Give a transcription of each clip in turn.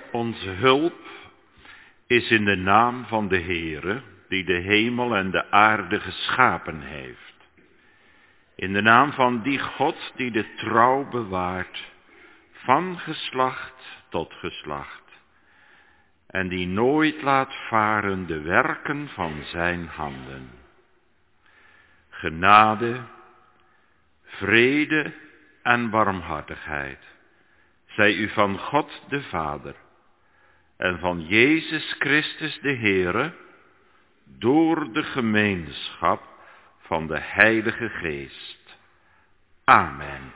Onze hulp is in de naam van de Heere, die de hemel en de aarde geschapen heeft. In de naam van die God die de trouw bewaart, van geslacht tot geslacht, en die nooit laat varen de werken van zijn handen. Genade, vrede en barmhartigheid zij u van God de Vader en van Jezus Christus de Heere, door de gemeenschap van de Heilige Geest. Amen.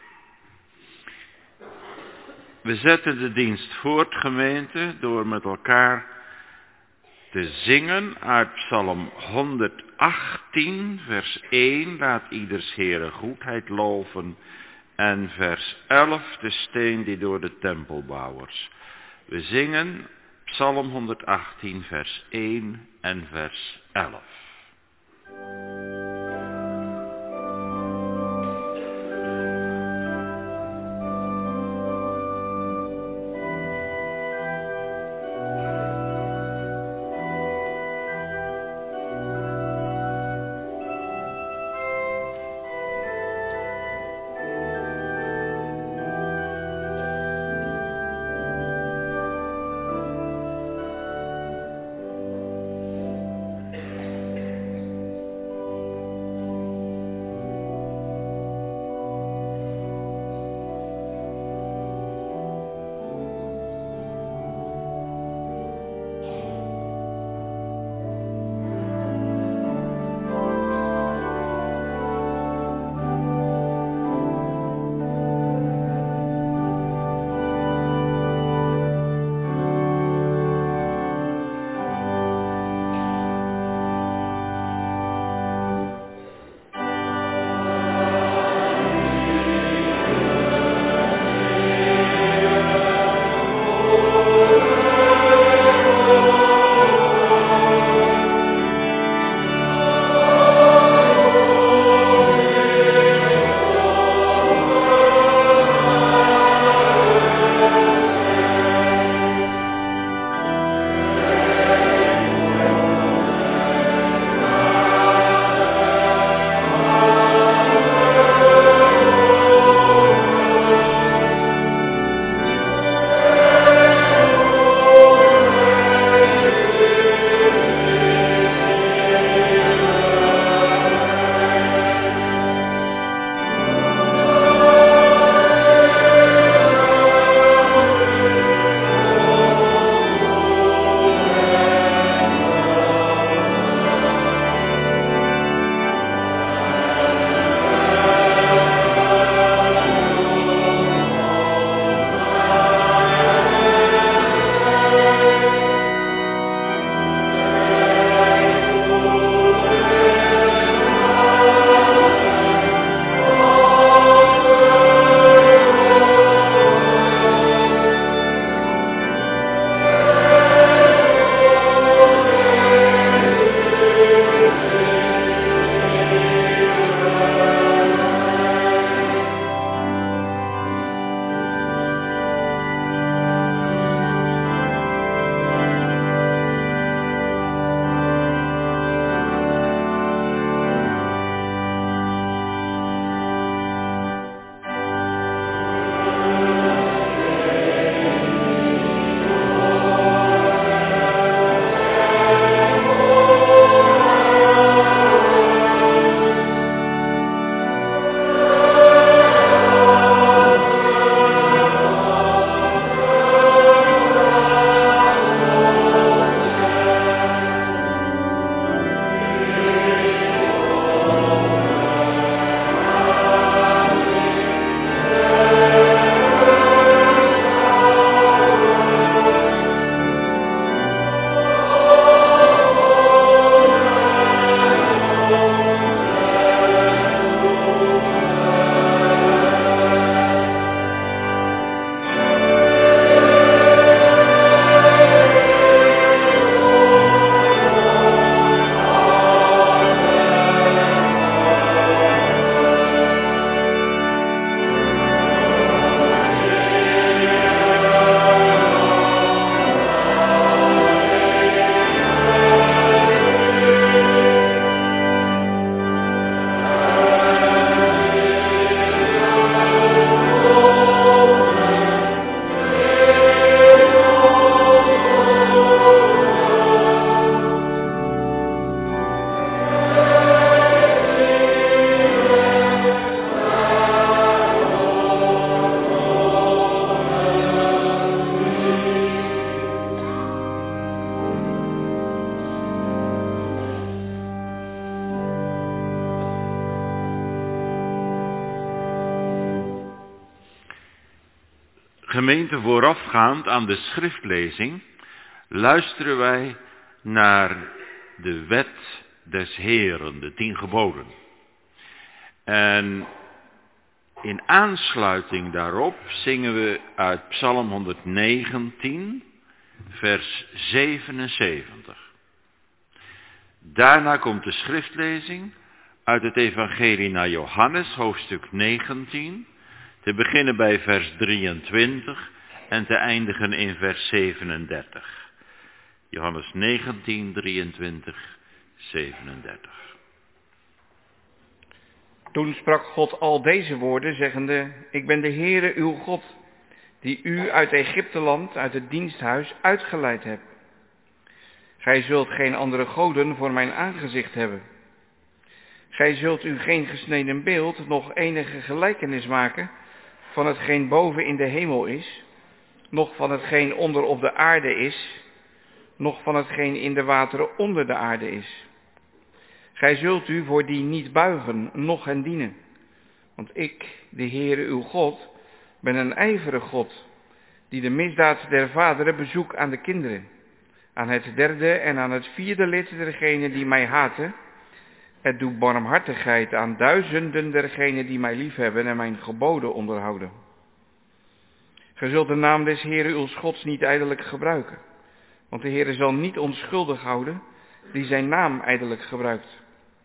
We zetten de dienst voort, gemeente, door met elkaar te zingen uit Psalm 118, vers 1, laat ieders Heere goedheid loven, en vers 11, de steen die door de tempelbouwers. We zingen Psalm 118, vers 1 en vers 11. Gemeente, voorafgaand aan de schriftlezing luisteren wij naar de wet des Heeren, de 10 geboden. En in aansluiting daarop zingen we uit Psalm 119, vers 77. Daarna komt de schriftlezing uit het evangelie naar Johannes, hoofdstuk 19, te beginnen bij vers 23 en te eindigen in vers 37. Johannes 19, 23, 37. Toen sprak God al deze woorden, zeggende: Ik ben de Heere uw God, die u uit Egypteland, uit het diensthuis, uitgeleid hebt. Gij zult geen andere goden voor mijn aangezicht hebben. Gij zult u geen gesneden beeld, noch enige gelijkenis maken van hetgeen boven in de hemel is, noch van hetgeen onder op de aarde is, noch van hetgeen in de wateren onder de aarde is. Gij zult u voor die niet buigen, noch hen dienen. Want ik, de Heere uw God, ben een ijverig God, die de misdaad der vaderen bezoekt aan de kinderen, aan het 3e en aan het 4e lid dergenen die mij haten. Het doet barmhartigheid aan duizenden dergenen die mij liefhebben en mijn geboden onderhouden. Gij zult de naam des Heere uw Gods niet ijdelijk gebruiken, want de Heere zal niet onschuldig houden die zijn naam ijdelijk gebruikt.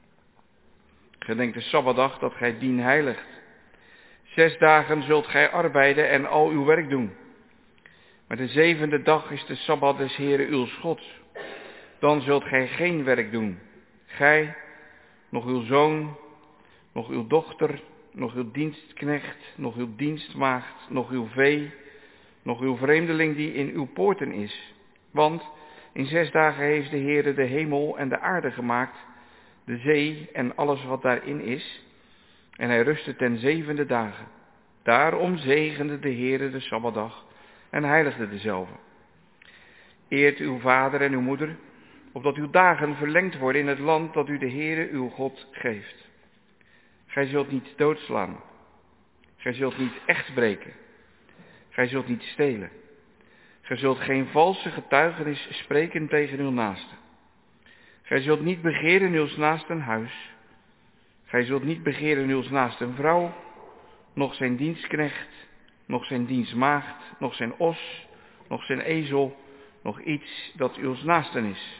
Gedenk de Sabbatdag dat gij dien heiligt. 6 dagen zult gij arbeiden en al uw werk doen. Maar de 7e dag is de Sabbat des Heere uw Gods. Dan zult gij geen werk doen. Gij, nog uw zoon, nog uw dochter, nog uw dienstknecht, nog uw dienstmaagd, nog uw vee, nog uw vreemdeling die in uw poorten is. Want in 6 dagen heeft de Heere de hemel en de aarde gemaakt, de zee en alles wat daarin is, en hij rustte ten 7e dagen. Daarom zegende de Heere de Sabbatdag en heiligde dezelve. Eert uw vader en uw moeder, opdat uw dagen verlengd worden in het land dat u de Heere uw God geeft. Gij zult niet doodslaan. Gij zult niet echt breken. Gij zult niet stelen. Gij zult geen valse getuigenis spreken tegen uw naaste. Gij zult niet begeren uws naasten huis. Gij zult niet begeren uws naasten vrouw, noch zijn dienstknecht, noch zijn dienstmaagd, noch zijn os, noch zijn ezel, nog iets dat uws naasten is.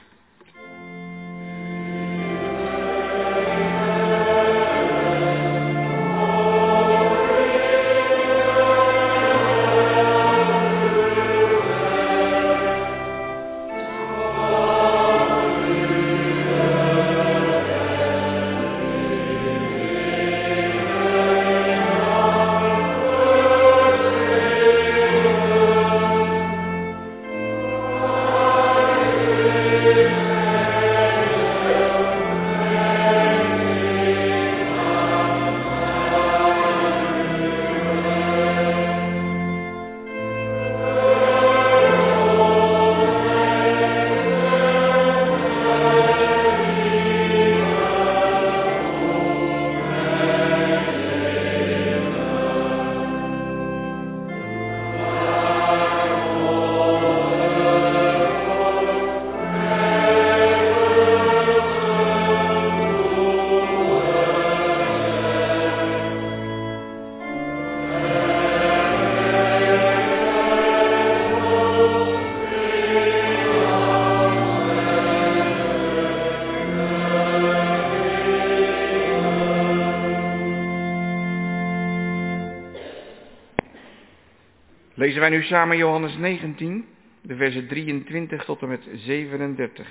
Lezen wij nu samen Johannes 19, de versen 23 tot en met 37.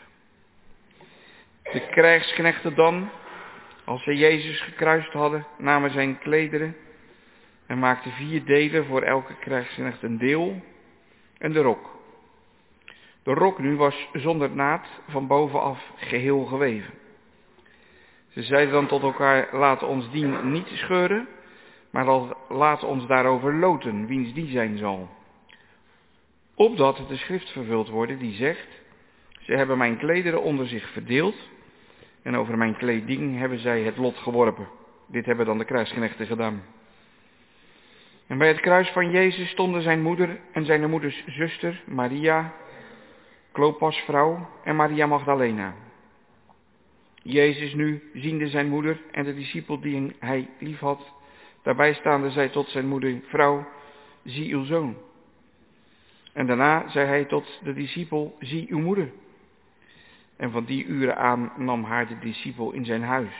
De krijgsknechten dan, als zij Jezus gekruist hadden, namen zijn klederen en maakten 4 delen voor elke krijgsknecht een deel en de rok. De rok nu was zonder naad van bovenaf geheel geweven. Ze zeiden dan tot elkaar: laat ons die niet scheuren, maar laat ons daarover loten, wiens die zijn zal. Opdat de schrift vervuld worden die zegt: ze hebben mijn klederen onder zich verdeeld en over mijn kleding hebben zij het lot geworpen. Dit hebben dan de krijgsknechten gedaan. En bij het kruis van Jezus stonden zijn moeder en zijn moeders zuster, Maria, Klopas vrouw en Maria Magdalena. Jezus nu, ziende zijn moeder en de discipel die hij lief had, daarbij staande zei tot zijn moeder, vrouw, zie uw zoon. En daarna zei hij tot de discipel, zie uw moeder. En van die uren aan nam haar de discipel in zijn huis.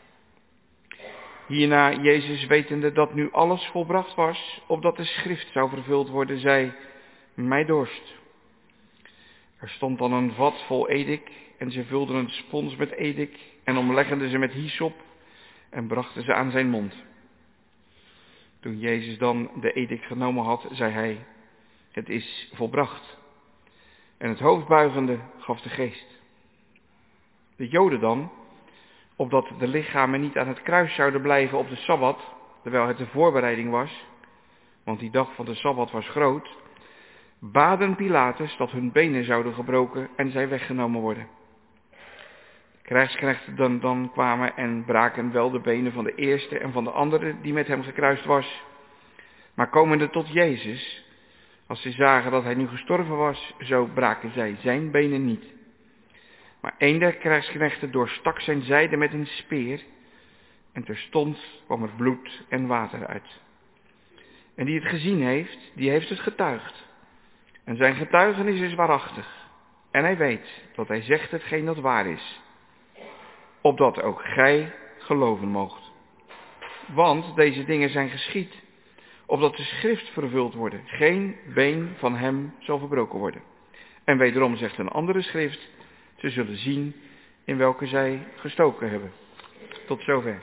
Hierna Jezus wetende dat nu alles volbracht was, opdat de schrift zou vervuld worden, zei, mij dorst. Er stond dan een vat vol edik en ze vulden een spons met edik en omleggenden ze met hyssop en brachten ze aan zijn mond. Toen Jezus dan de edik genomen had, zei hij, het is volbracht. En het hoofd buigende gaf de geest. De Joden dan, opdat de lichamen niet aan het kruis zouden blijven op de Sabbat, terwijl het de voorbereiding was, want die dag van de Sabbat was groot, baden Pilatus dat hun benen zouden gebroken en zij weggenomen worden. De krijgsknechten dan kwamen en braken wel de benen van de eerste en van de andere die met hem gekruist was. Maar komende tot Jezus, als ze zagen dat hij nu gestorven was, zo braken zij zijn benen niet. Maar een der krijgsknechten doorstak zijn zijde met een speer en terstond kwam er bloed en water uit. En die het gezien heeft, die heeft het getuigd. En zijn getuigenis is waarachtig. En hij weet dat hij zegt hetgeen dat waar is. Opdat ook gij geloven moogt. Want deze dingen zijn geschied, opdat de schrift vervuld worden. Geen been van hem zal verbroken worden. En wederom zegt een andere schrift, ze zullen zien in welke zij gestoken hebben. Tot zover.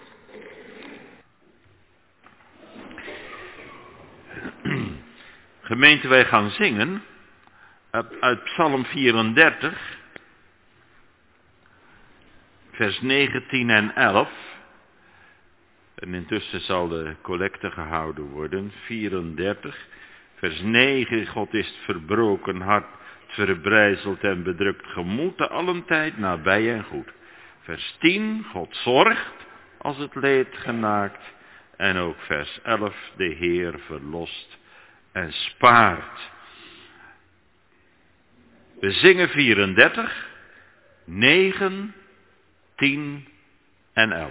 Gemeente, wij gaan zingen uit Psalm 34, vers 19 en 11. En intussen zal de collecte gehouden worden. 34, vers 9. God is het verbroken hart, het verbrijzeld en bedrukt gemoed, te allen tijd nabij en goed. Vers 10, God zorgt als het leed genaakt. En ook vers 11, de Heer verlost en spaart. We zingen 34, 9, 10 en 11.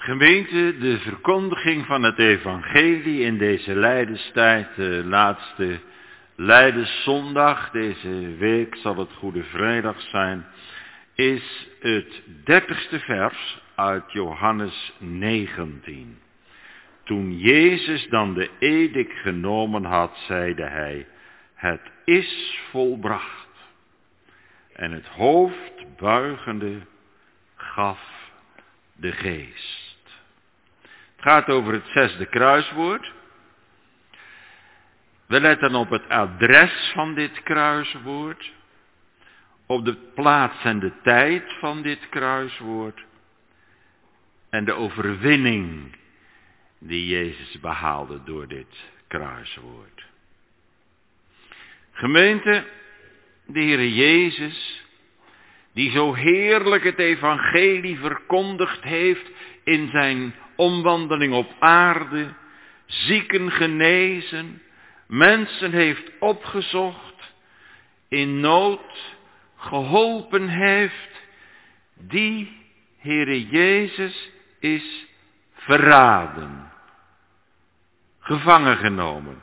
Gemeente, de verkondiging van het evangelie in deze lijdenstijd, de laatste Lijdenszondag, deze week zal het Goede Vrijdag zijn, is het 30ste vers uit Johannes 19. Toen Jezus dan de edik genomen had, zeide hij, het is volbracht. En het hoofd buigende gaf de geest. Het gaat over het 6e kruiswoord. We letten op het adres van dit kruiswoord, op de plaats en de tijd van dit kruiswoord en de overwinning die Jezus behaalde door dit kruiswoord. Gemeente, de Heer Jezus, die zo heerlijk het evangelie verkondigd heeft in zijn omwandeling op aarde, zieken genezen, mensen heeft opgezocht, in nood geholpen heeft, die Heere Jezus is verraden, gevangen genomen,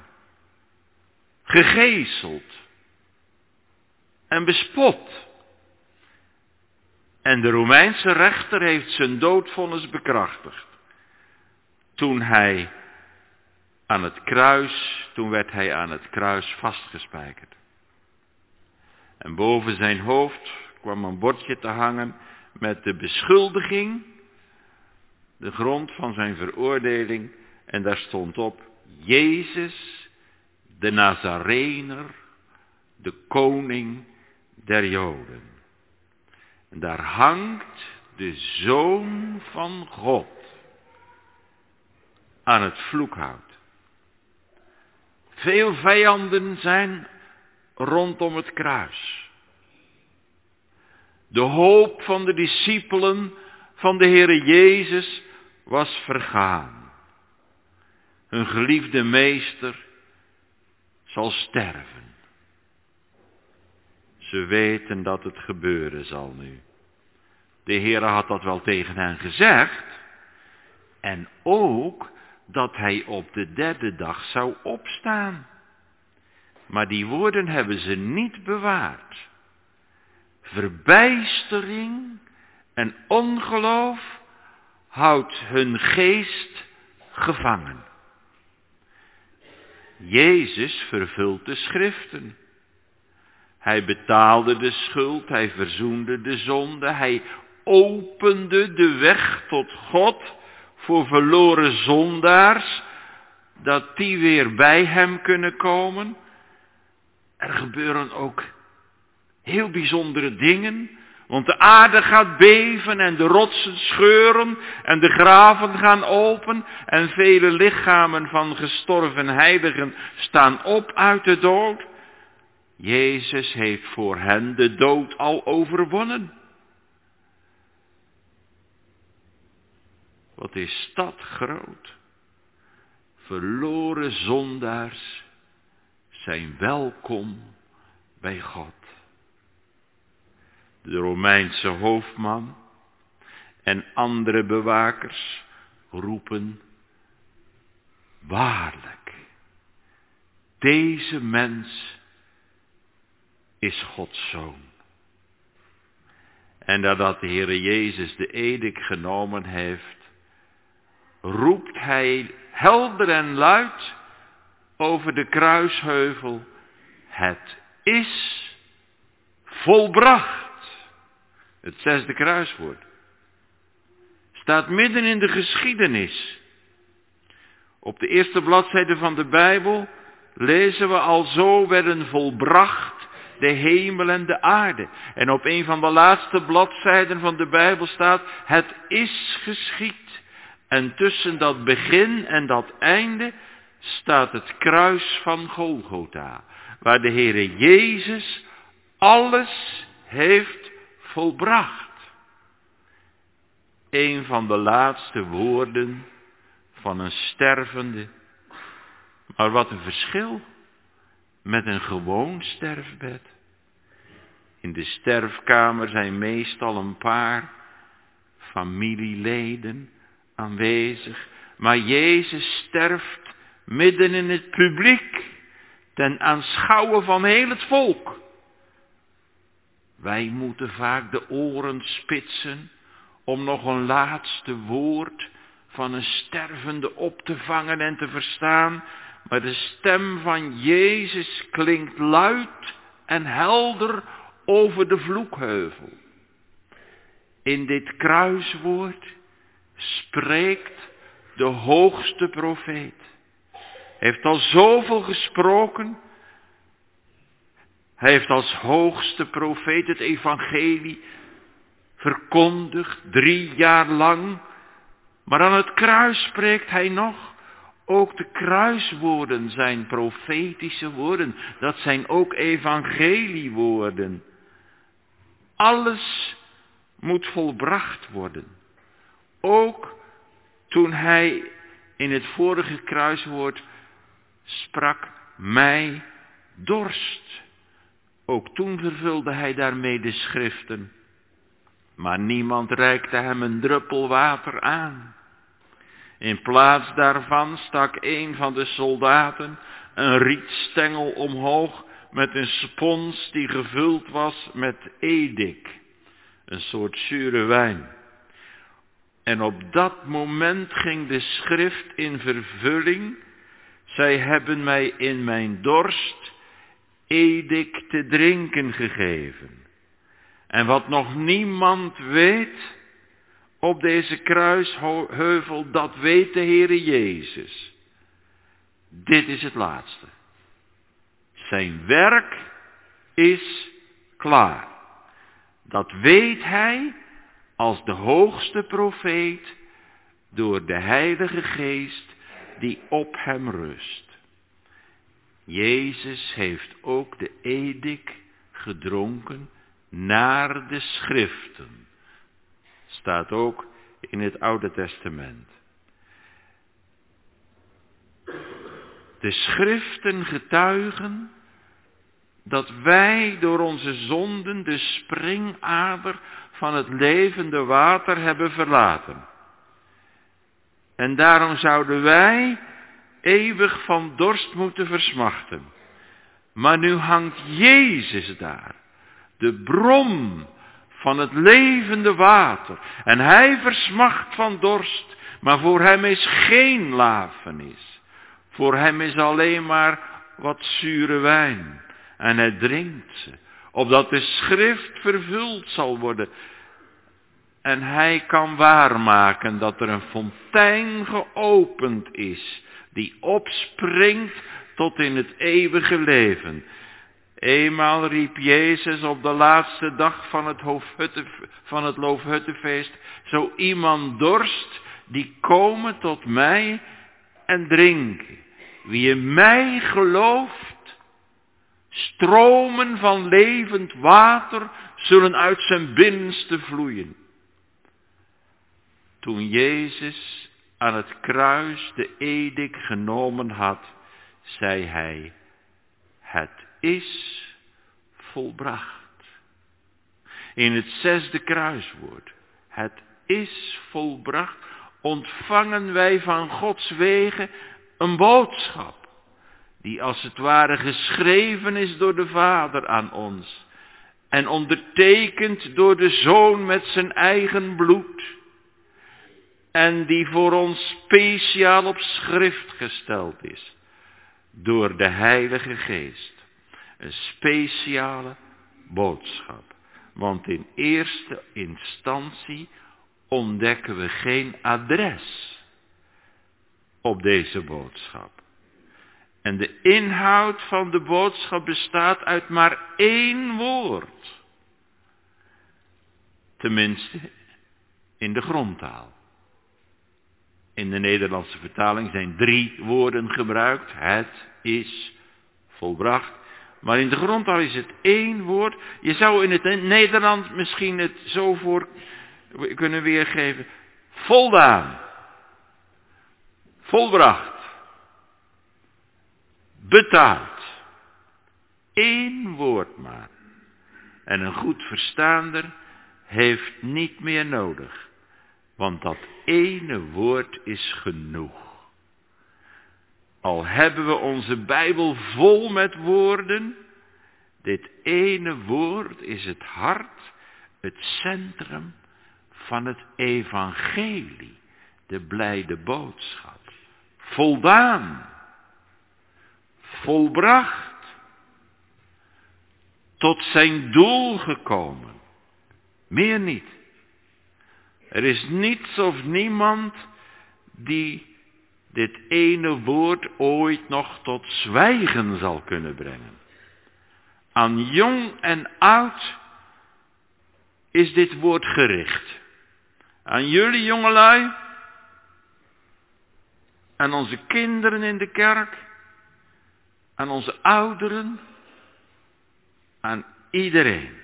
gegezeld en bespot. En de Romeinse rechter heeft zijn doodvonnis bekrachtigd. Toen werd hij aan het kruis vastgespijkerd. En boven zijn hoofd kwam een bordje te hangen met de beschuldiging, de grond van zijn veroordeling. En daar stond op, Jezus, de Nazarener, de koning der Joden. En daar hangt de Zoon van God aan het vloekhout. Veel vijanden zijn rondom het kruis. De hoop van de discipelen van de Heere Jezus was vergaan. Hun geliefde meester zal sterven. Ze weten dat het gebeuren zal nu. De Heere had dat wel tegen hen gezegd. En ook dat hij op de 3e dag zou opstaan. Maar die woorden hebben ze niet bewaard. Verbijstering en ongeloof houdt hun geest gevangen. Jezus vervult de schriften. Hij betaalde de schuld, hij verzoende de zonde, hij opende de weg tot God voor verloren zondaars, dat die weer bij hem kunnen komen. Er gebeuren ook heel bijzondere dingen, want de aarde gaat beven en de rotsen scheuren en de graven gaan open en vele lichamen van gestorven heiligen staan op uit de dood. Jezus heeft voor hen de dood al overwonnen. Wat is dat groot? Verloren zondaars zijn welkom bij God. De Romeinse hoofdman en andere bewakers roepen, waarlijk, deze mens is Gods Zoon. En nadat de Heere Jezus de edik genomen heeft, roept hij helder en luid over de kruisheuvel, het is volbracht. Het 6e kruiswoord staat midden in de geschiedenis. Op de eerste bladzijde van de Bijbel lezen we al zo werden volbracht de hemel en de aarde. En op een van de laatste bladzijden van de Bijbel staat, het is geschied. En tussen dat begin en dat einde staat het kruis van Golgotha, waar de Heere Jezus alles heeft volbracht. Een van de laatste woorden van een stervende. Maar wat een verschil met een gewoon sterfbed. In de sterfkamer zijn meestal een paar familieleden aanwezig, maar Jezus sterft midden in het publiek, ten aanschouwen van heel het volk. Wij moeten vaak de oren spitsen om nog een laatste woord van een stervende op te vangen en te verstaan, maar de stem van Jezus klinkt luid en helder over de vloekheuvel. In dit kruiswoord spreekt de hoogste profeet. Hij heeft al zoveel gesproken. Hij heeft als hoogste profeet het evangelie verkondigd 3 jaar lang. Maar aan het kruis spreekt hij nog. Ook de kruiswoorden zijn profetische woorden. Dat zijn ook evangeliewoorden. Alles moet volbracht worden. Ook toen hij in het vorige kruiswoord sprak, mij dorst. Ook toen vervulde hij daarmee de schriften. Maar niemand reikte hem een druppel water aan. In plaats daarvan stak een van de soldaten een rietstengel omhoog met een spons die gevuld was met edik, een soort zure wijn. En op dat moment ging de schrift in vervulling, zij hebben mij in mijn dorst edik te drinken gegeven. En wat nog niemand weet op deze kruisheuvel, dat weet de Heere Jezus. Dit is het laatste. Zijn werk is klaar. Dat weet hij als de hoogste profeet door de Heilige Geest die op hem rust. Jezus heeft ook de edik gedronken naar de schriften. Staat ook in het Oude Testament. De schriften getuigen dat wij door onze zonden de springader van het levende water hebben verlaten. En daarom zouden wij eeuwig van dorst moeten versmachten. Maar nu hangt Jezus daar, de bron van het levende water. En hij versmacht van dorst, maar voor hem is geen lafenis. Voor hem is alleen maar wat zure wijn. En hij drinkt ze, opdat de schrift vervuld zal worden. En hij kan waarmaken dat er een fontein geopend is, die opspringt tot in het eeuwige leven. Eenmaal riep Jezus op de laatste dag van het Loofhuttenfeest, zo iemand dorst, die komen tot mij en drinken. Wie in mij gelooft, stromen van levend water zullen uit zijn binnenste vloeien. Toen Jezus aan het kruis de edik genomen had, zei hij, het is volbracht. In het 6e kruiswoord, het is volbracht, ontvangen wij van Gods wegen een boodschap, die als het ware geschreven is door de Vader aan ons, en ondertekend door de Zoon met zijn eigen bloed, en die voor ons speciaal op schrift gesteld is, door de Heilige Geest. Een speciale boodschap. Want in eerste instantie ontdekken we geen adres op deze boodschap. En de inhoud van de boodschap bestaat uit maar 1 woord. Tenminste, in de grondtaal. In de Nederlandse vertaling zijn 3 woorden gebruikt. Het is volbracht. Maar in de grondtaal is het 1 woord. Je zou in het Nederlands misschien het zo voor kunnen weergeven. Voldaan. Volbracht. Betaald. 1 woord maar. En een goed verstaander heeft niet meer nodig Want dat ene woord is genoeg. Al hebben we onze Bijbel vol met woorden, dit ene woord is het hart, het centrum van het evangelie, de blijde boodschap. Voldaan, volbracht, tot zijn doel gekomen. Meer niet. Er is niets of niemand die dit ene woord ooit nog tot zwijgen zal kunnen brengen. Aan jong en oud is dit woord gericht. Aan jullie jongelui, aan onze kinderen in de kerk, aan onze ouderen, aan iedereen.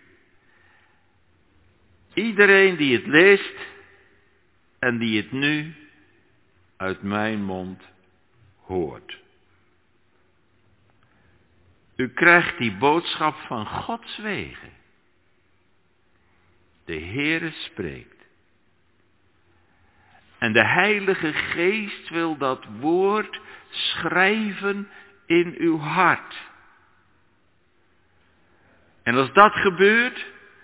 Iedereen die het leest en die het nu uit mijn mond hoort. U krijgt die boodschap van Gods wegen. De Heere spreekt. En de Heilige Geest wil dat woord schrijven in uw hart. En als dat gebeurt,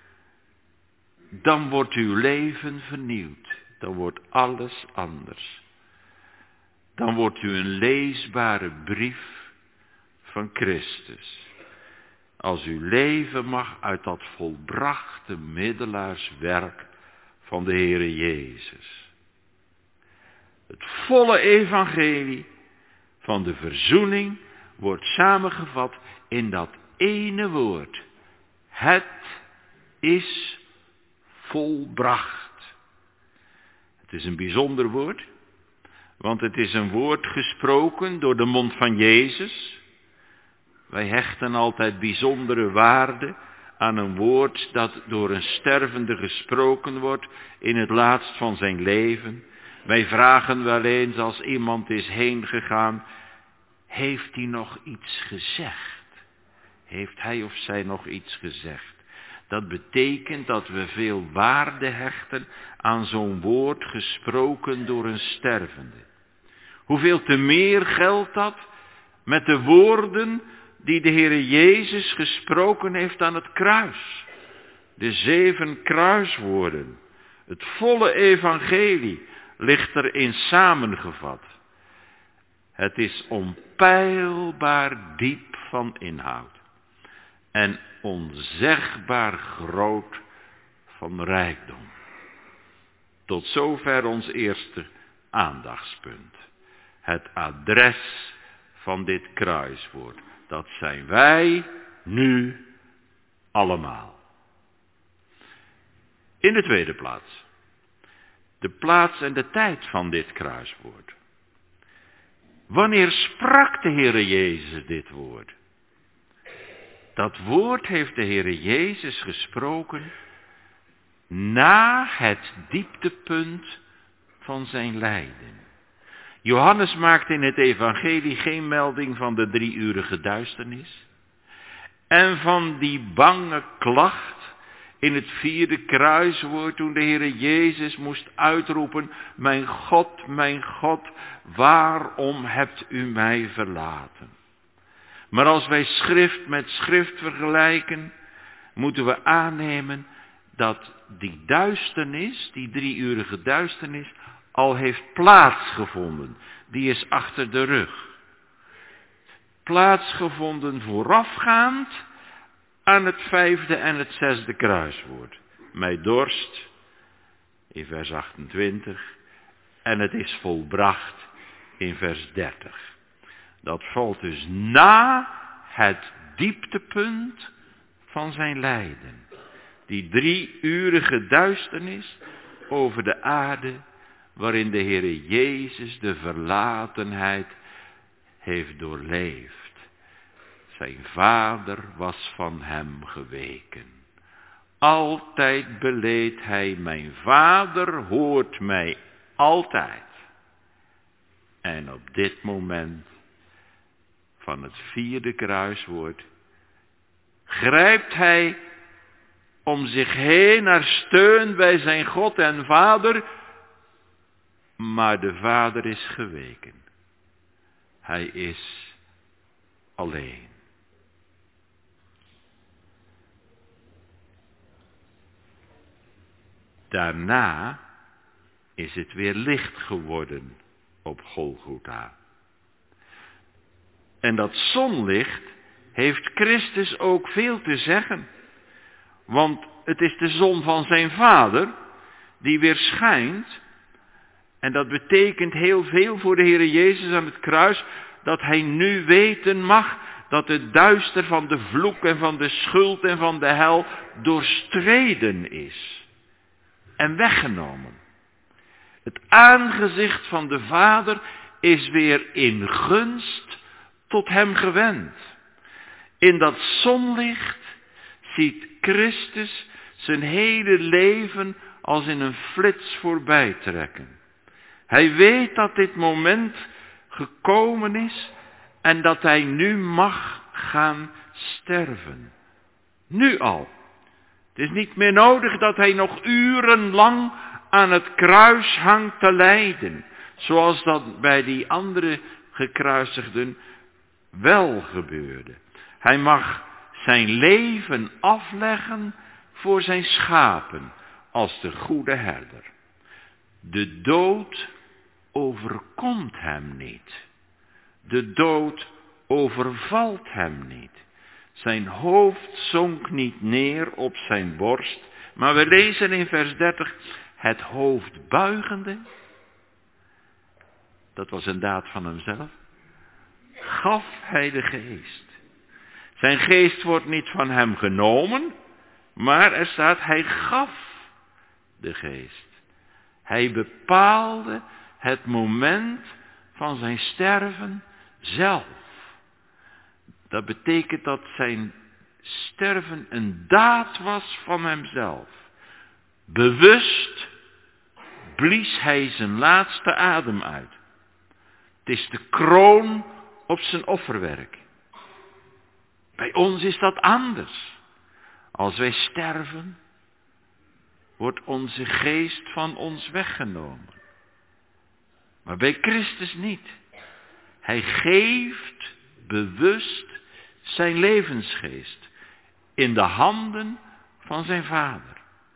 dan wordt uw leven vernieuwd. Dan wordt alles anders. Dan wordt u een leesbare brief van Christus. Als u leven mag uit dat volbrachte middelaarswerk van de Heere Jezus. Het volle evangelie van de verzoening wordt samengevat in dat ene woord. Het is volbracht. Het is een bijzonder woord, want het is een woord gesproken door de mond van Jezus. Wij hechten altijd bijzondere waarde aan een woord dat door een stervende gesproken wordt in het laatst van zijn leven. Wij vragen wel eens als iemand is heen gegaan, heeft hij nog iets gezegd? Heeft hij of zij nog iets gezegd? Dat betekent dat we veel waarde hechten aan zo'n woord gesproken door een stervende. Hoeveel te meer geldt dat met de woorden die de Heere Jezus gesproken heeft aan het kruis. De 7 kruiswoorden. Het volle evangelie ligt erin samengevat. Het is onpeilbaar diep van inhoud. En onzegbaar groot van rijkdom. Tot zover ons eerste aandachtspunt. Het adres van dit kruiswoord. Dat zijn wij nu allemaal. In de tweede plaats. De plaats en de tijd van dit kruiswoord. Wanneer sprak de Heere Jezus dit woord? Dat woord heeft de Heere Jezus gesproken na het dieptepunt van zijn lijden. Johannes maakt in het evangelie geen melding van de 3-urige duisternis en van die bange klacht in het 4e kruiswoord toen de Heere Jezus moest uitroepen, mijn God, waarom hebt u mij verlaten? Maar als wij schrift met schrift vergelijken, moeten we aannemen dat die duisternis, die 3-urige duisternis, al heeft plaatsgevonden. Die is achter de rug. Plaatsgevonden voorafgaand aan het 5e en het 6e kruiswoord. Mij dorst, in vers 28, en het is volbracht in vers 30. Dat valt dus na het dieptepunt van zijn lijden. Die 3-urige duisternis over de aarde, waarin de Heere Jezus de verlatenheid heeft doorleefd. Zijn vader was van hem geweken. Altijd beleed hij, mijn vader hoort mij altijd. En op dit moment van het 4e kruiswoord grijpt hij om zich heen naar steun bij zijn God en Vader, maar de Vader is geweken. Hij is alleen. Daarna is het weer licht geworden op Golgotha. En dat zonlicht heeft Christus ook veel te zeggen. Want het is de zon van zijn Vader die weer schijnt. En dat betekent heel veel voor de Heere Jezus aan het kruis, dat hij nu weten mag dat het duister van de vloek en van de schuld en van de hel doorstreden is en weggenomen. Het aangezicht van de Vader is weer in gunst tot hem gewend. In dat zonlicht ziet Christus zijn hele leven als in een flits voorbij trekken. Hij weet dat dit moment gekomen is en dat hij nu mag gaan sterven. Nu al. Het is niet meer nodig dat hij nog urenlang aan het kruis hangt te lijden, zoals dat bij die andere gekruisigden wel gebeurde. Hij mag zijn leven afleggen voor zijn schapen als de goede herder. De dood overkomt hem niet. De dood overvalt hem niet. Zijn hoofd zonk niet neer op zijn borst, maar we lezen in vers 30, het hoofd buigende, dat was een daad van hemzelf, gaf hij de geest. Zijn geest wordt niet van hem genomen, maar er staat, hij gaf de geest. Hij bepaalde het moment van zijn sterven zelf. Dat betekent dat zijn sterven een daad was van hemzelf. Bewust blies hij zijn laatste adem uit. Het is de kroon op zijn offerwerk. Bij ons is dat anders. Als wij sterven, wordt onze geest van ons weggenomen. Maar bij Christus niet. Hij geeft bewust zijn levensgeest in de handen van zijn Vader.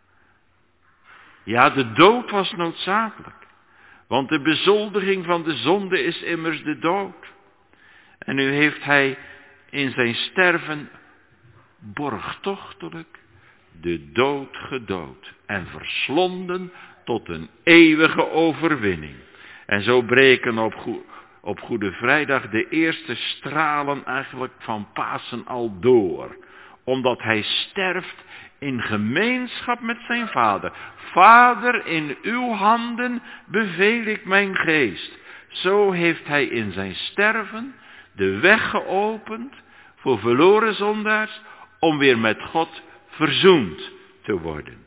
Ja, de dood was noodzakelijk, want de bezoldiging van de zonde is immers de dood. En nu heeft hij in zijn sterven borgtochtelijk de dood gedood en verslonden tot een eeuwige overwinning. En zo breken op Goede Vrijdag de eerste stralen eigenlijk van Pasen al door. Omdat hij sterft in gemeenschap met zijn Vader. Vader, in uw handen beveel ik mijn geest. Zo heeft hij in zijn sterven de weg geopend voor verloren zondaars om weer met God verzoend te worden.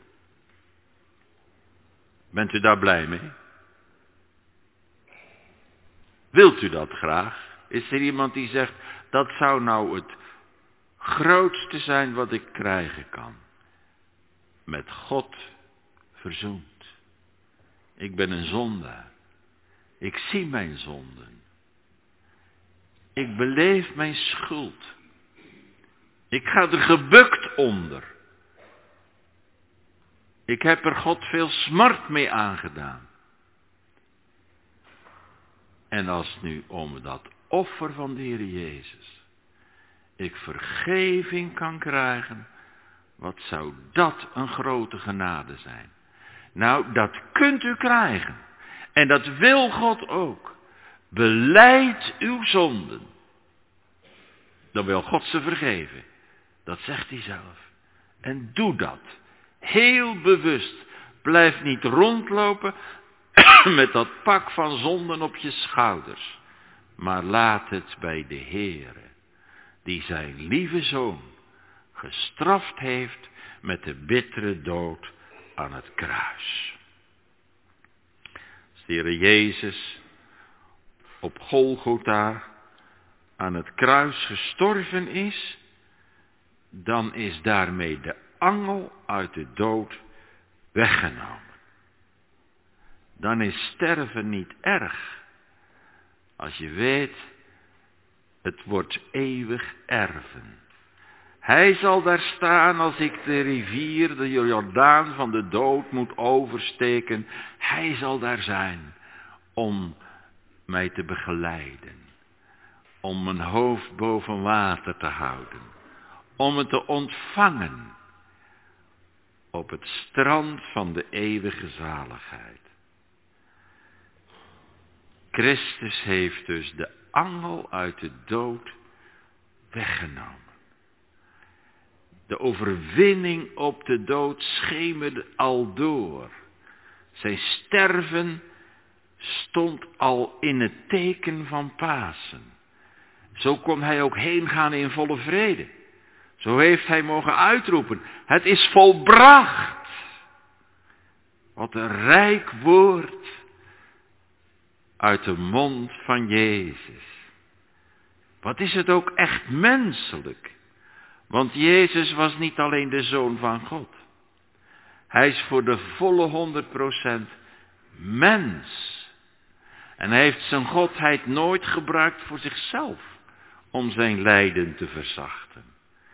Bent u daar blij mee? Wilt u dat graag? Is er iemand die zegt, dat zou nou het grootste zijn wat ik krijgen kan? Met God verzoend. Ik ben een zondaar. Ik zie mijn zonden. Ik beleef mijn schuld. Ik ga er gebukt onder. Ik heb er God veel smart mee aangedaan. En als nu om dat offer van de Heer Jezus ik vergeving kan krijgen, wat zou dat een grote genade zijn. Nou, dat kunt u krijgen. En dat wil God ook. Belijd uw zonden. Dan wil God ze vergeven. Dat zegt hij zelf. En doe dat. Heel bewust. Blijf niet rondlopen met dat pak van zonden op je schouders. Maar laat het bij de Heere, die zijn lieve zoon gestraft heeft met de bittere dood aan het kruis. Als de Heere Jezus op Golgotha aan het kruis gestorven is, dan is daarmee de angel uit de dood weggenomen. Dan is sterven niet erg. Als je weet, het wordt eeuwig erven. Hij zal daar staan als ik de rivier, de Jordaan van de dood moet oversteken. Hij zal daar zijn om mij te begeleiden. Om mijn hoofd boven water te houden. Om het te ontvangen op het strand van de eeuwige zaligheid. Christus heeft dus de angel uit de dood weggenomen. De overwinning op de dood schemerde al door. Zijn sterven stond al in het teken van Pasen. Zo kon hij ook heen gaan in volle vrede. Zo heeft hij mogen uitroepen, het is volbracht. Wat een rijk woord uit de mond van Jezus. Wat is het ook echt menselijk. Want Jezus was niet alleen de Zoon van God. Hij is voor de volle 100% mens. En hij heeft zijn godheid nooit gebruikt voor zichzelf om zijn lijden te verzachten.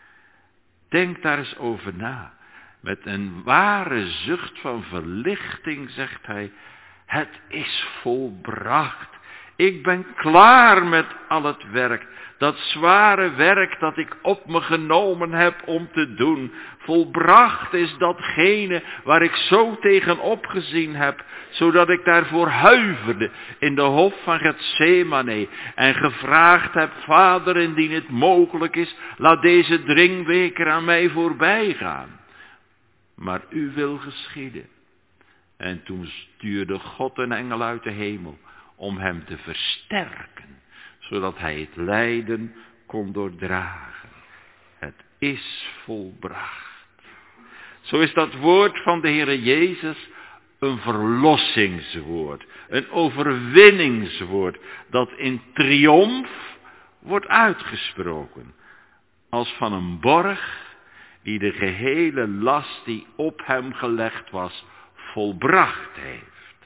Denk daar eens over na. Met een ware zucht van verlichting zegt hij, het is volbracht. Ik ben klaar met al het werk. Dat zware werk dat ik op me genomen heb om te doen. Volbracht is datgene waar ik zo tegenop gezien heb. Zodat ik daarvoor huiverde in de hof van Getsemane. En gevraagd heb, Vader, indien het mogelijk is, laat deze dringbeker aan mij voorbij gaan. Maar uw wil geschieden. En toen stuurde God een engel uit de hemel om hem te versterken, zodat hij het lijden kon doordragen. Het is volbracht. Zo is dat woord van de Heere Jezus een verlossingswoord, een overwinningswoord, dat in triomf wordt uitgesproken, als van een borg die de gehele last die op hem gelegd was, volbracht heeft.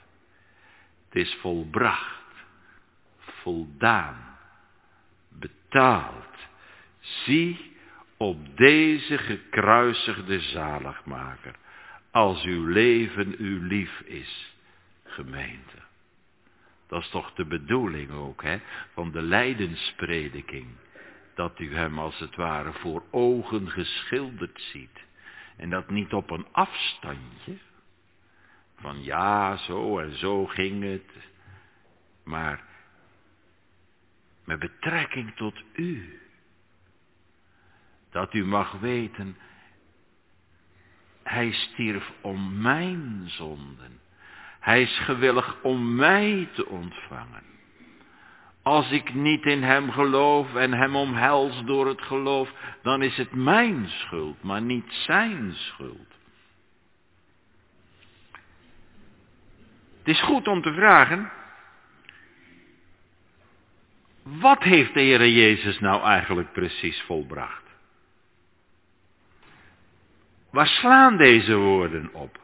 Het is volbracht, voldaan, betaald. Zie op deze gekruisigde zaligmaker, als uw leven uw lief is, gemeente. Dat is toch de bedoeling ook, van de lijdensprediking. Dat u hem als het ware voor ogen geschilderd ziet. En dat niet op een afstandje. Van ja, zo en zo ging het. Maar met betrekking tot u. Dat u mag weten, hij stierf om mijn zonden. Hij is gewillig om mij te ontvangen. Als ik niet in hem geloof en hem omhels door het geloof, dan is het mijn schuld, maar niet zijn schuld. Het is goed om te vragen, wat heeft de Heere Jezus nou eigenlijk precies volbracht? Waar slaan deze woorden op?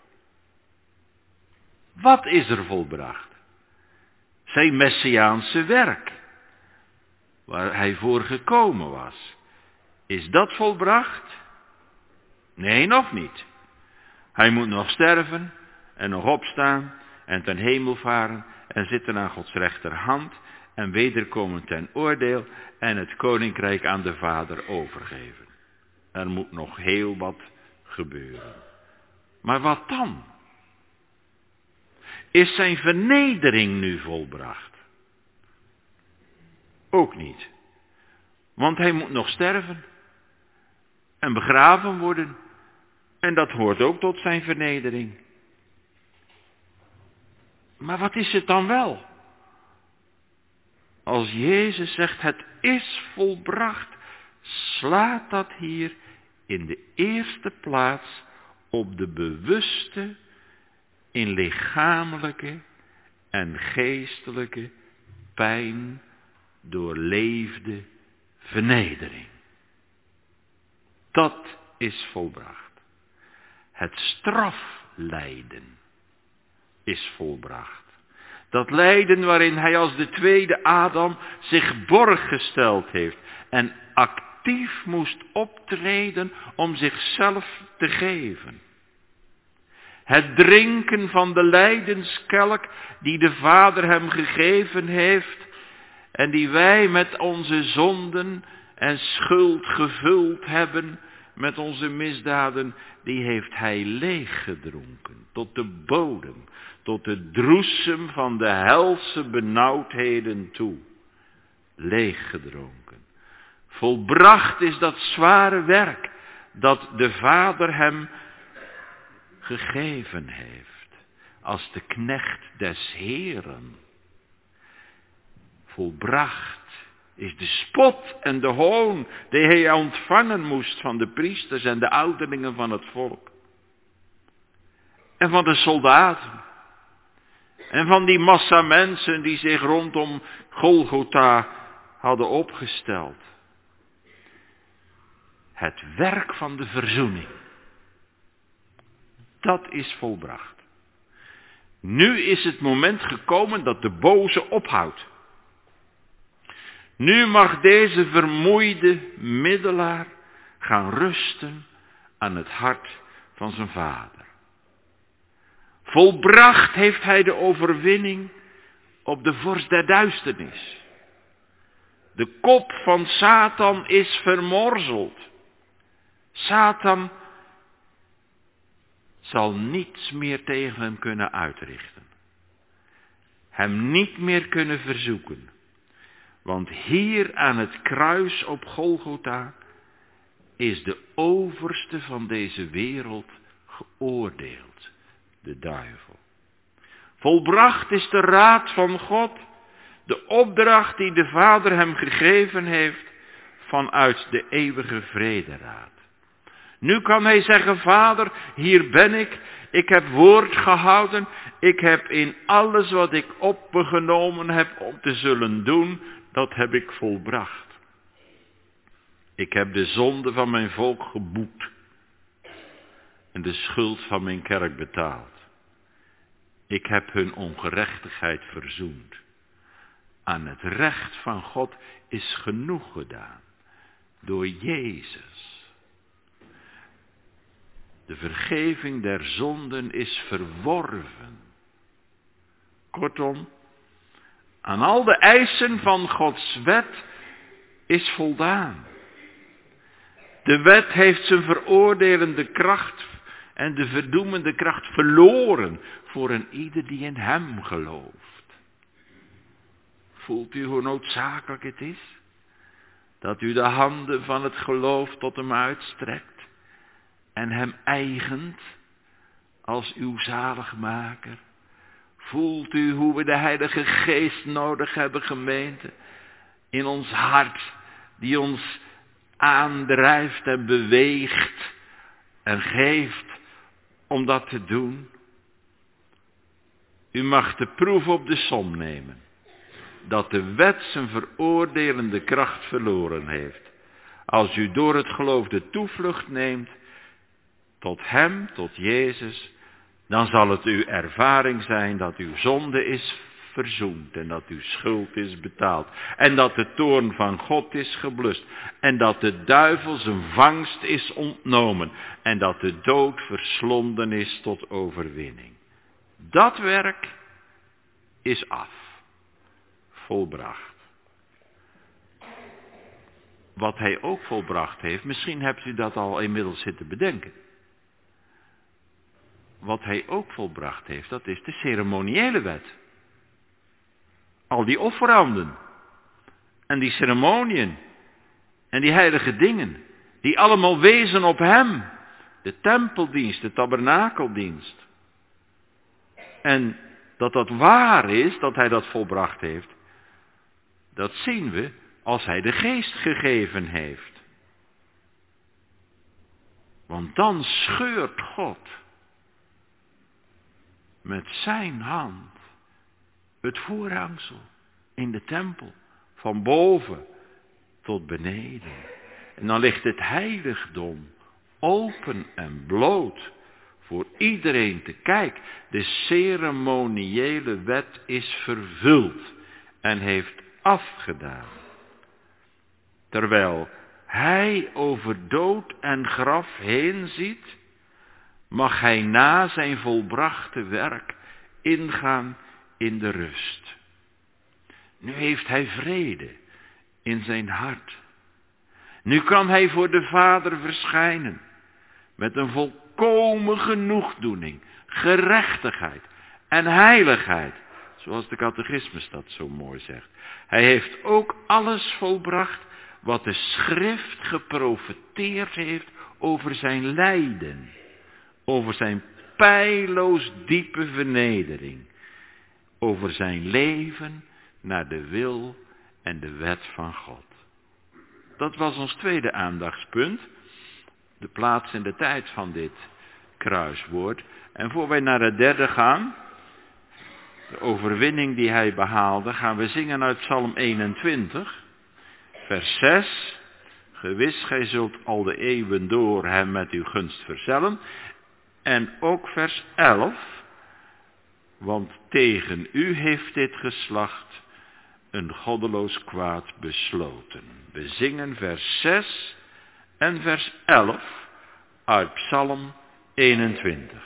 Wat is er volbracht? Zijn messiaanse werk, waar hij voor gekomen was. Is dat volbracht? Nee, nog niet. Hij moet nog sterven en nog opstaan en ten hemel varen en zitten aan Gods rechterhand en wederkomen ten oordeel en het koninkrijk aan de Vader overgeven. Er moet nog heel wat gebeuren. Maar wat dan? Is zijn vernedering nu volbracht? Ook niet. Want hij moet nog sterven en begraven worden. En dat hoort ook tot zijn vernedering. Maar wat is het dan wel? Als Jezus zegt, het is volbracht, slaat dat hier in de eerste plaats op de bewuste, in lichamelijke en geestelijke pijn doorleefde vernedering. Dat is volbracht. Het straflijden is volbracht. Dat lijden waarin hij als de tweede Adam zich borg gesteld heeft en actief moest optreden om zichzelf te geven. Het drinken van de lijdenskelk die de Vader hem gegeven heeft en die wij met onze zonden en schuld gevuld hebben met onze misdaden, die heeft hij leeggedronken tot de bodem, tot de droesem van de helse benauwdheden toe. Leeggedronken. Volbracht is dat zware werk dat de Vader hem gegeven heeft als de knecht des Heeren. Volbracht is de spot en de hoon die hij ontvangen moest van de priesters en de ouderlingen van het volk. En van de soldaten. En van die massa mensen die zich rondom Golgotha hadden opgesteld. Het werk van de verzoening. Dat is volbracht. Nu is het moment gekomen dat de boze ophoudt. Nu mag deze vermoeide middelaar gaan rusten aan het hart van zijn Vader. Volbracht heeft hij de overwinning op de vorst der duisternis. De kop van Satan is vermorzeld. Satan zal niets meer tegen hem kunnen uitrichten. Hem niet meer kunnen verzoeken. Want hier aan het kruis op Golgotha is de overste van deze wereld geoordeeld, de duivel. Volbracht is de raad van God, de opdracht die de Vader hem gegeven heeft vanuit de eeuwige vrederaad. Nu kan hij zeggen, Vader, hier ben ik heb woord gehouden, ik heb in alles wat ik op me genomen heb om te zullen doen, dat heb ik volbracht. Ik heb de zonde van mijn volk geboet en de schuld van mijn kerk betaald. Ik heb hun ongerechtigheid verzoend. Aan het recht van God is genoeg gedaan door Jezus. De vergeving der zonden is verworven. Kortom, aan al de eisen van Gods wet is voldaan. De wet heeft zijn veroordelende kracht en de verdoemende kracht verloren voor een ieder die in hem gelooft. Voelt u hoe noodzakelijk het is dat u de handen van het geloof tot hem uitstrekt en hem eigent als uw zaligmaker? Voelt u hoe we de Heilige Geest nodig hebben, gemeente, in ons hart, die ons aandrijft en beweegt en geeft om dat te doen? U mag de proef op de som nemen, dat de wet zijn veroordelende kracht verloren heeft, als u door het geloof de toevlucht neemt tot hem, tot Jezus. Dan zal het uw ervaring zijn dat uw zonde is verzoend en dat uw schuld is betaald. En dat de toorn van God is geblust. En dat de duivel zijn vangst is ontnomen. En dat de dood verslonden is tot overwinning. Dat werk is af. Volbracht. Wat hij ook volbracht heeft, misschien hebt u dat al inmiddels zitten bedenken. Wat hij ook volbracht heeft, dat is de ceremoniële wet. Al die offeranden. En die ceremoniën. En die heilige dingen. Die allemaal wezen op hem. De tempeldienst, de tabernakeldienst. En dat dat waar is, dat hij dat volbracht heeft. Dat zien we als hij de geest gegeven heeft. Want dan scheurt God met zijn hand het voorhangsel in de tempel, van boven tot beneden. En dan ligt het heiligdom open en bloot voor iedereen te kijken. De ceremoniële wet is vervuld en heeft afgedaan. Terwijl hij over dood en graf heen ziet, mag hij na zijn volbrachte werk ingaan in de rust. Nu heeft hij vrede in zijn hart. Nu kan hij voor de Vader verschijnen met een volkomen genoegdoening, gerechtigheid en heiligheid, zoals de catechismus dat zo mooi zegt. Hij heeft ook alles volbracht wat de schrift geprofeteerd heeft over zijn lijden, over zijn peilloos diepe vernedering, over zijn leven naar de wil en de wet van God. Dat was ons tweede aandachtspunt, de plaats en de tijd van dit kruiswoord. En voor wij naar het derde gaan, de overwinning die hij behaalde, gaan we zingen uit Psalm 21, vers 6. Gewis, gij zult al de eeuwen door hem met uw gunst verzellen. En ook vers 11, want tegen u heeft dit geslacht een goddeloos kwaad besloten. We zingen vers 6 en vers 11 uit Psalm 21.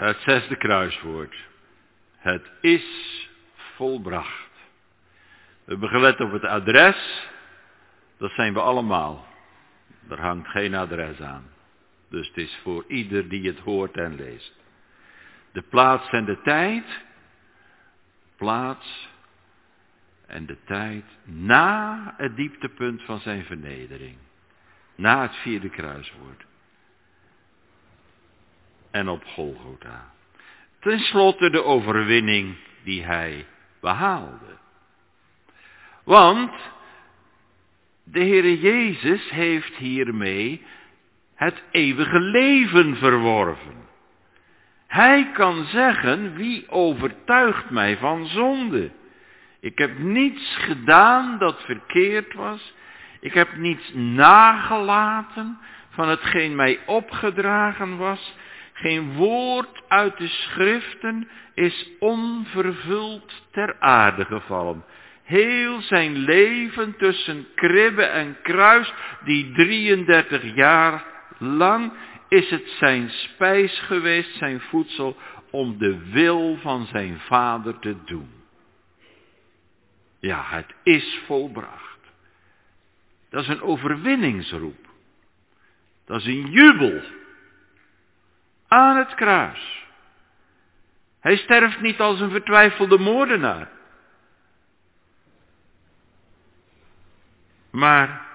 Het 6e kruiswoord. Het is volbracht. We hebben gelet op het adres. Dat zijn we allemaal. Er hangt geen adres aan. Dus het is voor ieder die het hoort en leest. De plaats en de tijd. Plaats en de tijd na het dieptepunt van zijn vernedering. Na het 4e kruiswoord. En op Golgotha. Ten slotte de overwinning die hij behaalde. Want de Heere Jezus heeft hiermee het eeuwige leven verworven. Hij kan zeggen, wie overtuigt mij van zonde? Ik heb niets gedaan dat verkeerd was. Ik heb niets nagelaten van hetgeen mij opgedragen was. Geen woord uit de schriften is onvervuld ter aarde gevallen. Heel zijn leven tussen kribbe en kruis, die 33 jaar lang, is het zijn spijs geweest, zijn voedsel, om de wil van zijn Vader te doen. Ja, het is volbracht. Dat is een overwinningsroep. Dat is een jubel. Aan het kruis. Hij sterft niet als een vertwijfelde moordenaar. Maar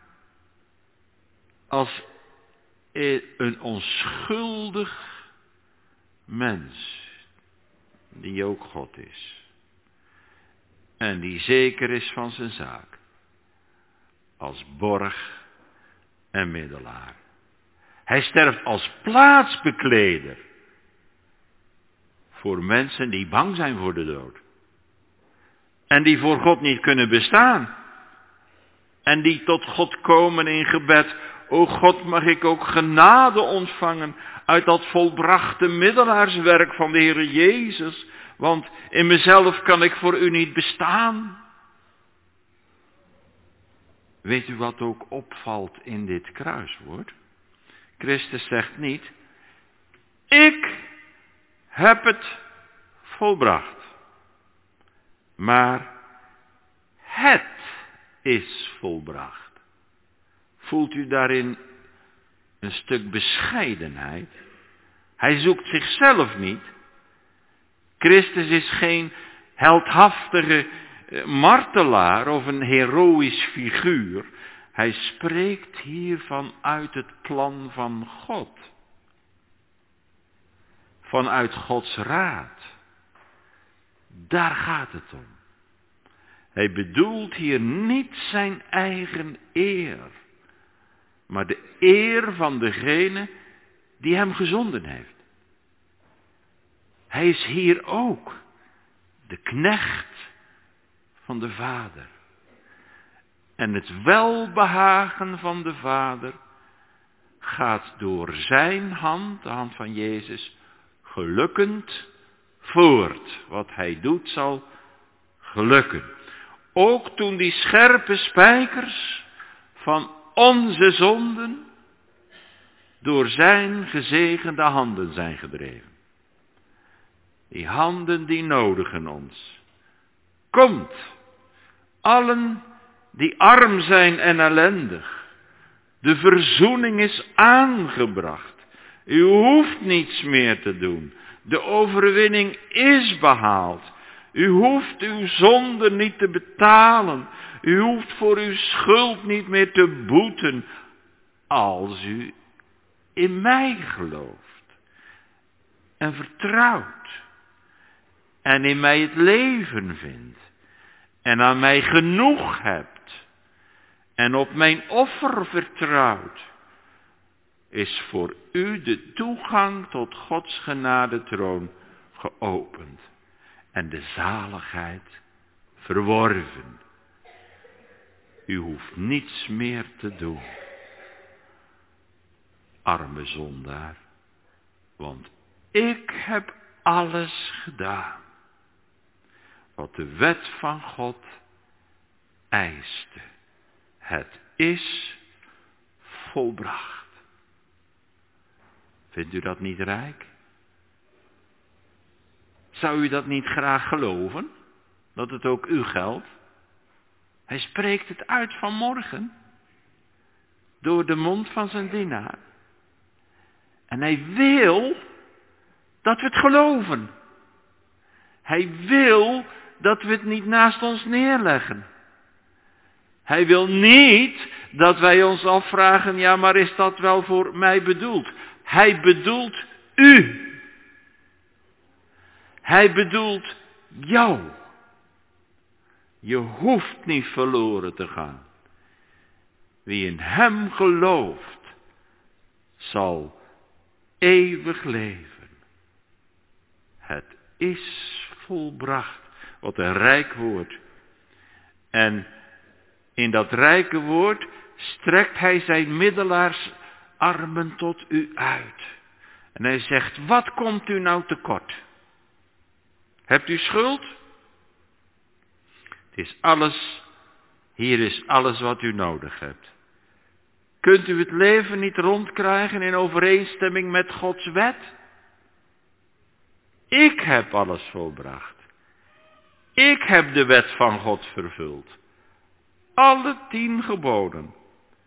als een onschuldig mens, die ook God is. En die zeker is van zijn zaak. Als borg en middelaar. Hij sterft als plaatsbekleder. Voor mensen die bang zijn voor de dood. En die voor God niet kunnen bestaan. En die tot God komen in gebed. O God, mag ik ook genade ontvangen uit dat volbrachte middelaarswerk van de Heer Jezus. Want in mezelf kan ik voor u niet bestaan. Weet u wat ook opvalt in dit kruiswoord? Christus zegt niet, ik heb het volbracht. Maar het is volbracht. Voelt u daarin een stuk bescheidenheid? Hij zoekt zichzelf niet. Christus is geen heldhaftige martelaar of een heroïsch figuur. Hij spreekt hier vanuit het plan van God. Vanuit Gods raad. Daar gaat het om. Hij bedoelt hier niet zijn eigen eer, maar de eer van degene die hem gezonden heeft. Hij is hier ook de knecht van de Vader. En het welbehagen van de Vader gaat door zijn hand, de hand van Jezus, gelukkend voort. Wat hij doet zal gelukken. Ook toen die scherpe spijkers van onze zonden door zijn gezegende handen zijn gedreven. Die handen die nodigen ons. Komt, allen die arm zijn en ellendig. De verzoening is aangebracht. U hoeft niets meer te doen. De overwinning is behaald. U hoeft uw zonde niet te betalen. U hoeft voor uw schuld niet meer te boeten. Als u in mij gelooft. En vertrouwt. En in mij het leven vindt. En aan mij genoeg hebt. En op mijn offer vertrouwt. Is voor u de toegang tot Gods genadetroon geopend. En de zaligheid verworven. U hoeft niets meer te doen. Arme zondaar. Want ik heb alles gedaan. Wat de wet van God eiste. Het is volbracht. Vindt u dat niet rijk? zou u dat niet graag geloven? Dat het ook u geldt? Hij spreekt het uit vanmorgen. Door de mond van zijn dienaar. En hij wil dat we het geloven. Hij wil dat we het niet naast ons neerleggen. Hij wil niet dat wij ons afvragen, ja, maar is dat wel voor mij bedoeld? Hij bedoelt u. Hij bedoelt jou. Je hoeft niet verloren te gaan. Wie in hem gelooft, zal eeuwig leven. Het is volbracht. Wat een rijk woord. En in dat rijke woord strekt hij zijn middelaarsarmen tot u uit. En hij zegt, wat komt u nou tekort? Hebt u schuld? Het is alles, hier is alles wat u nodig hebt. Kunt u het leven niet rondkrijgen in overeenstemming met Gods wet? Ik heb alles volbracht. Ik heb de wet van God vervuld. Alle 10 geboden.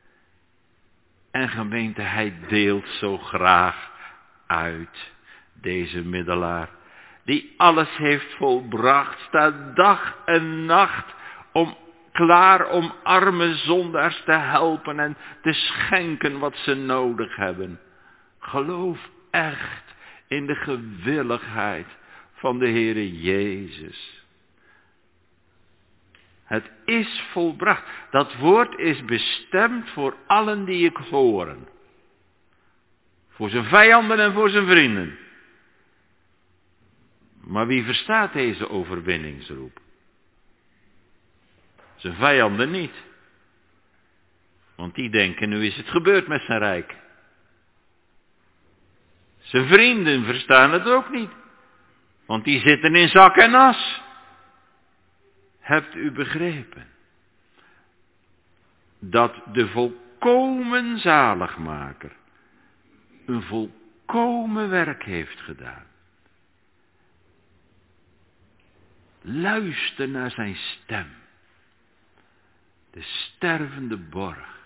En gemeente, hij deelt zo graag uit, deze middelaar. Die alles heeft volbracht, staat dag en nacht klaar om arme zondaars te helpen en te schenken wat ze nodig hebben. Geloof echt in de gewilligheid van de Heere Jezus. Het is volbracht. Dat woord is bestemd voor allen die het horen. Voor zijn vijanden en voor zijn vrienden. Maar wie verstaat deze overwinningsroep? Zijn vijanden niet. Want die denken, nu is het gebeurd met zijn rijk. Zijn vrienden verstaan het ook niet. Want die zitten in zak en as. Hebt u begrepen? Dat de volkomen zaligmaker een volkomen werk heeft gedaan. Luister naar zijn stem. De stervende borg.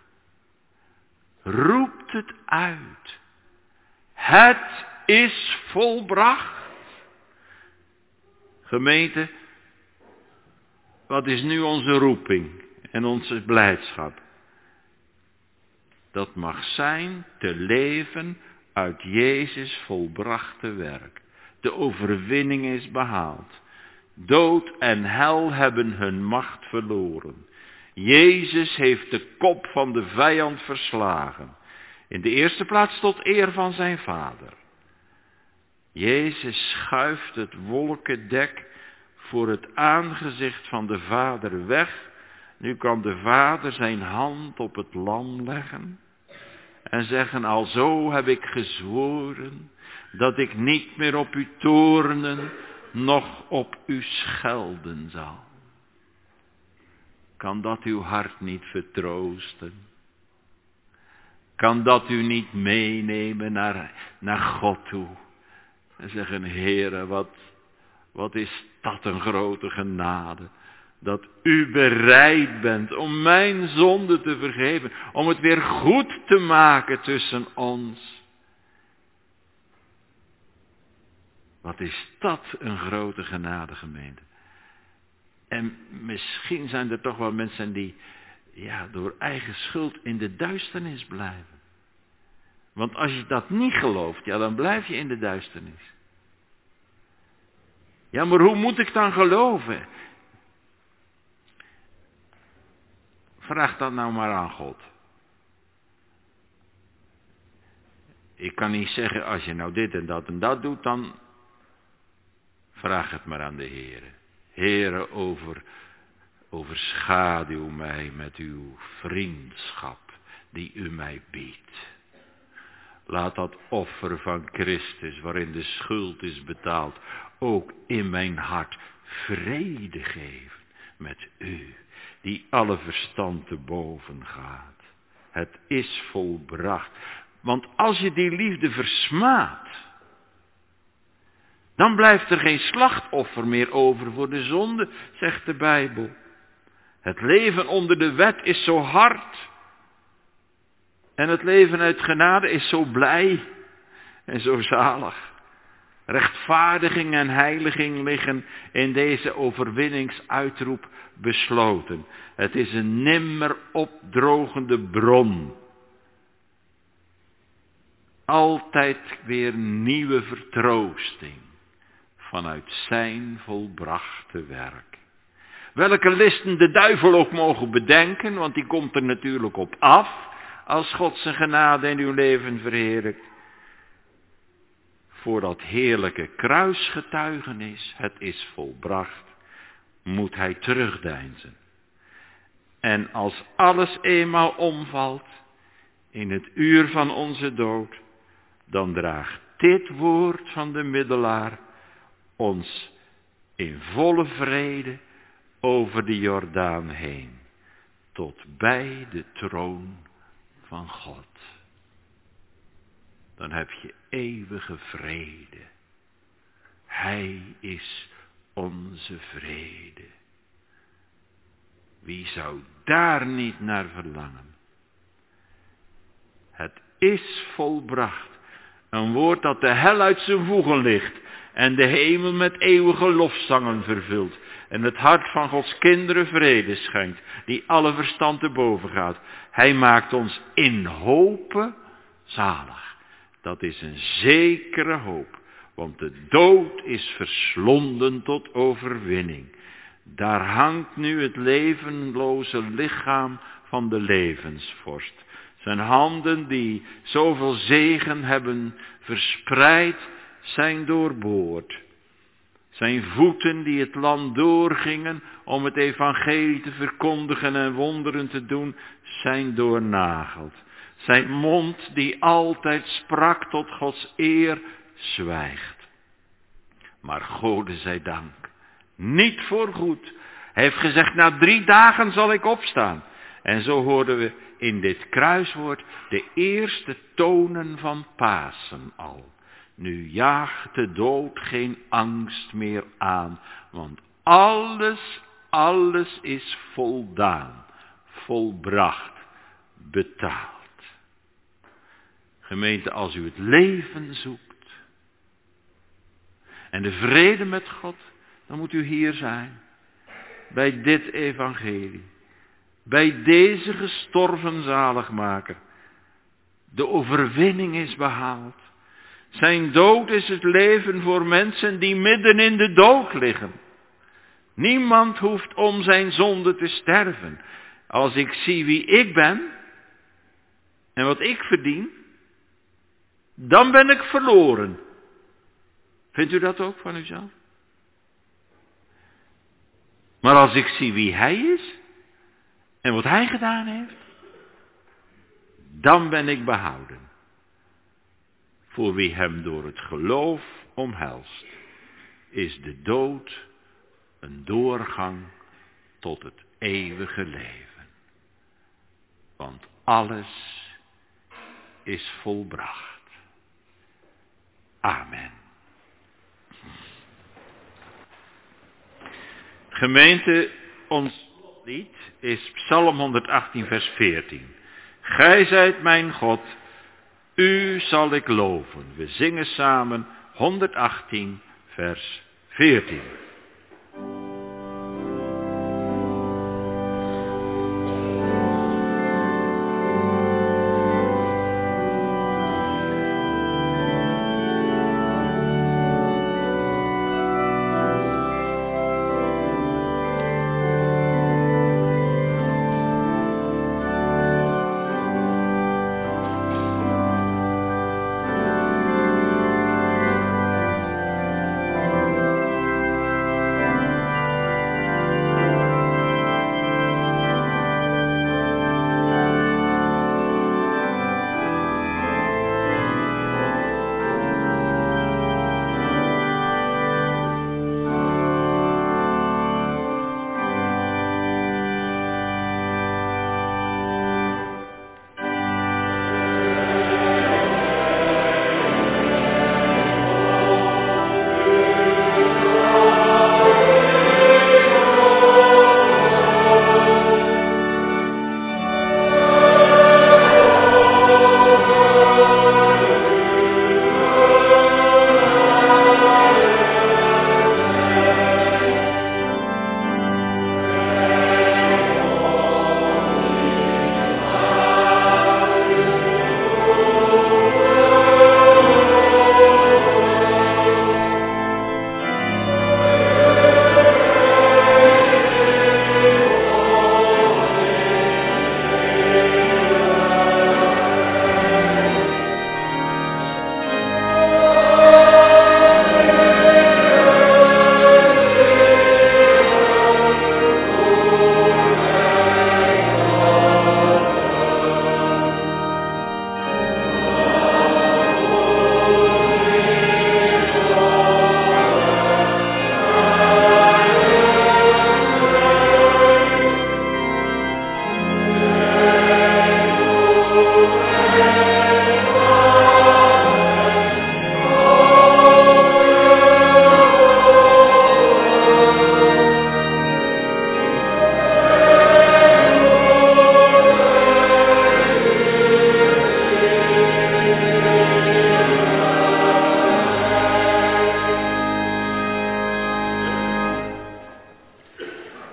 Roept het uit. Het is volbracht. Gemeente, wat is nu onze roeping en onze blijdschap? Dat mag zijn te leven uit Jezus volbrachte werk. De overwinning is behaald. Dood en hel hebben hun macht verloren. Jezus heeft de kop van de vijand verslagen. In de eerste plaats tot eer van zijn Vader. Jezus schuift het wolkendek voor het aangezicht van de Vader weg. Nu kan de Vader zijn hand op het lam leggen en zeggen, alzo heb ik gezworen dat ik niet meer op u toornen, noch op u schelden zal. Kan dat uw hart niet vertroosten? Kan dat u niet meenemen naar God toe? En zeggen, Heere, wat is dat een grote genade. Dat u bereid bent om mijn zonde te vergeven. Om het weer goed te maken tussen ons. Wat is dat een grote genade, gemeente. En misschien zijn er toch wel mensen die door eigen schuld in de duisternis blijven. Want als je dat niet gelooft, dan blijf je in de duisternis. Ja, maar hoe moet ik dan geloven? Vraag dat nou maar aan God. Ik kan niet zeggen, als je nou dit en dat doet, dan vraag het maar aan de Heere. Heere, overschaduw mij met uw vriendschap die u mij biedt. Laat dat offer van Christus, waarin de schuld is betaald, ook in mijn hart vrede geven met u, die alle verstand te boven gaat. Het is volbracht. Want als je die liefde versmaadt, Dan blijft er geen slachtoffer meer over voor de zonde, zegt de Bijbel. Het leven onder de wet is zo hard. En het leven uit genade is zo blij en zo zalig. Rechtvaardiging en heiliging liggen in deze overwinningsuitroep besloten. Het is een nimmer opdrogende bron. Altijd weer nieuwe vertroosting vanuit zijn volbrachte werk. Welke listen de duivel ook mogen bedenken, want die komt er natuurlijk op af als God zijn genade in uw leven verheerlijkt. Voor dat heerlijke kruisgetuigenis, het is volbracht, moet hij terugdeinzen. En als alles eenmaal omvalt, in het uur van onze dood, dan draagt dit woord van de middelaar ons in volle vrede over de Jordaan heen, tot bij de troon van God. Dan heb je eeuwige vrede. Hij is onze vrede. Wie zou daar niet naar verlangen? Het is volbracht. Een woord dat de hel uit zijn voegen ligt en de hemel met eeuwige lofzangen vervult. En het hart van Gods kinderen vrede schenkt, die alle verstand te boven gaat. Hij maakt ons in hope zalig. Dat is een zekere hoop, want de dood is verslonden tot overwinning. Daar hangt nu het levenloze lichaam van de levensvorst. Zijn handen die zoveel zegen hebben verspreid, zijn doorboord. Zijn voeten die het land doorgingen om het evangelie te verkondigen en wonderen te doen, zijn doornageld. Zijn mond die altijd sprak tot Gods eer, zwijgt. Maar Gode zij dank, niet voorgoed. Hij heeft gezegd, na 3 dagen zal ik opstaan. En zo hoorden we in dit kruiswoord de eerste tonen van Pasen al. Nu jaagt de dood geen angst meer aan, want alles is voldaan, volbracht, betaald. Gemeente, als u het leven zoekt en de vrede met God, dan moet u hier zijn, bij dit evangelie, bij deze gestorven zaligmaker. De overwinning is behaald. Zijn dood is het leven voor mensen die midden in de dood liggen. Niemand hoeft om zijn zonde te sterven. Als ik zie wie ik ben en wat ik verdien, dan ben ik verloren. Vindt u dat ook van uzelf? Maar als ik zie wie hij is en wat hij gedaan heeft, dan ben ik behouden. Voor wie hem door het geloof omhelst, is de dood een doorgang tot het eeuwige leven. Want alles is volbracht. Amen. Gemeente, ons lied is Psalm 118 vers 14. Gij zijt mijn God, u zal ik loven. We zingen samen 118 vers 14.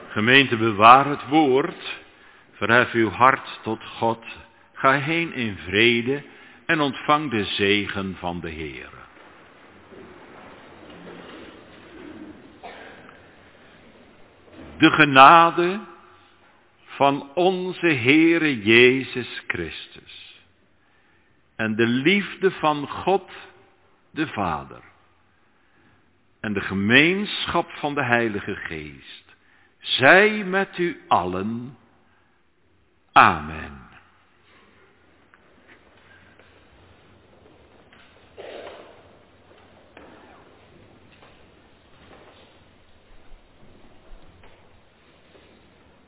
Gemeente, bewaar het woord, verhef uw hart tot God, ga heen in vrede en ontvang de zegen van de Heer. De genade van onze Heere Jezus Christus en de liefde van God de Vader en de gemeenschap van de Heilige Geest zij met u allen. Amen.